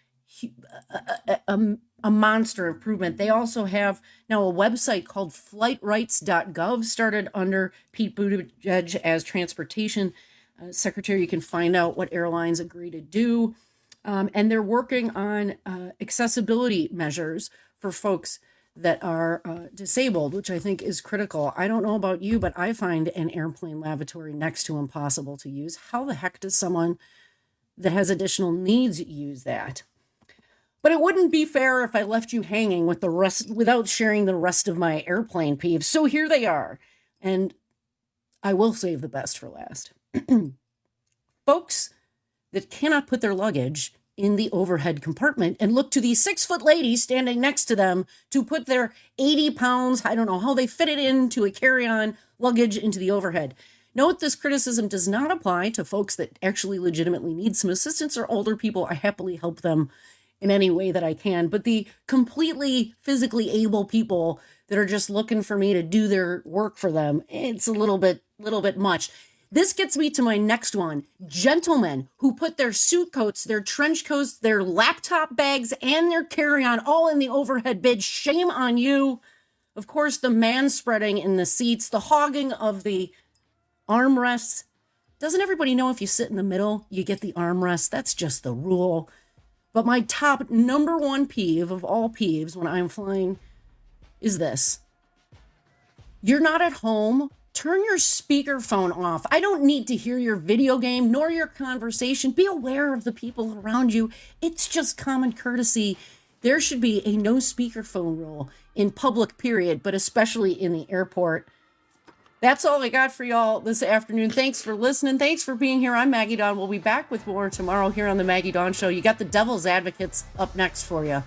a monster improvement. They also have now a website called flightrights.gov, started under Pete Buttigieg as transportation secretary. You can find out what airlines agree to do. And they're working on accessibility measures for folks that are disabled, which I think is critical. I don't know about you, but I find an airplane lavatory next to impossible to use. How the heck does someone that has additional needs use that? But it wouldn't be fair if I left you hanging with the rest without sharing the rest of my airplane peeves. So here they are. And I will save the best for last. Folks that cannot put their luggage in the overhead compartment and look to the 6-foot lady standing next to them to put their 80 pounds, I don't know how they fit it into a carry-on luggage into the overhead. Note this criticism does not apply to folks that actually legitimately need some assistance or older people. I happily help them in any way that I can. But the completely physically able people that are just looking for me to do their work for them, it's a little bit much. This gets me to my next one. Gentlemen who put their suit coats, their trench coats, their laptop bags, and their carry-on all in the overhead bin. Shame on you. Of course, the man-spreading in the seats, the hogging of the armrests. Doesn't everybody know if you sit in the middle, you get the armrest? That's just the rule. But my top number 1 peeve of all peeves when I'm flying is this. You're not at home. Turn your speakerphone off. I don't need to hear your video game nor your conversation. Be aware of the people around you. It's just common courtesy. There should be a no speakerphone rule in public, period, but especially in the airport. That's all I got for y'all this afternoon. Thanks for listening. Thanks for being here. I'm Maggie Dawn. We'll be back with more tomorrow here on the Maggie Dawn Show. You got the Devil's Advocates up next for you.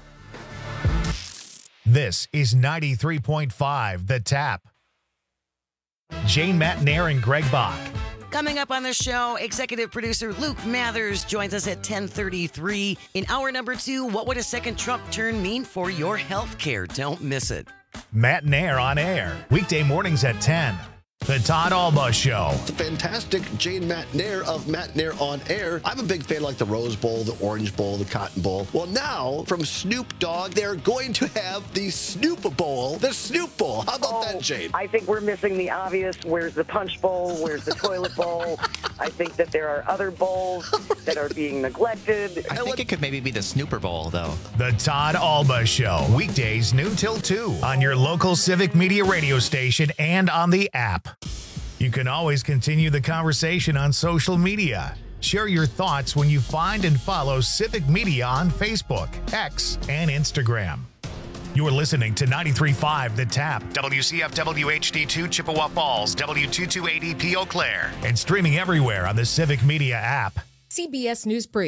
This is 93.5 The Tap. Jane Matnair and Greg Bach. Coming up on the show, executive producer Luke Mathers joins us at 10:33. In hour number 2, what would a second Trump turn mean for your health care? Don't miss it. Matnair on air, weekday mornings at 10. The Todd Alba Show. The fantastic Jane Matt Nair of Matt Nair on Air. I'm a big fan like the Rose Bowl, the Orange Bowl, the Cotton Bowl. Well, now from Snoop Dogg, they're going to have the Snoop Bowl, the Snoop Bowl. How about that, Jane? I think we're missing the obvious. Where's the Punch Bowl? Where's the Toilet Bowl? I think that there are other bowls that are being neglected. I think it could maybe be the Snooper Bowl, though. The Todd Alba Show. Weekdays noon till 2 on your local Civic Media radio station and on the app. You can always continue the conversation on social media. Share your thoughts when you find and follow Civic Media on Facebook, X, and Instagram. You are listening to 93.5 The Tap, WCFW HD2 Chippewa Falls, W228EP Eau Claire, and streaming everywhere on the Civic Media app. CBS News Brief.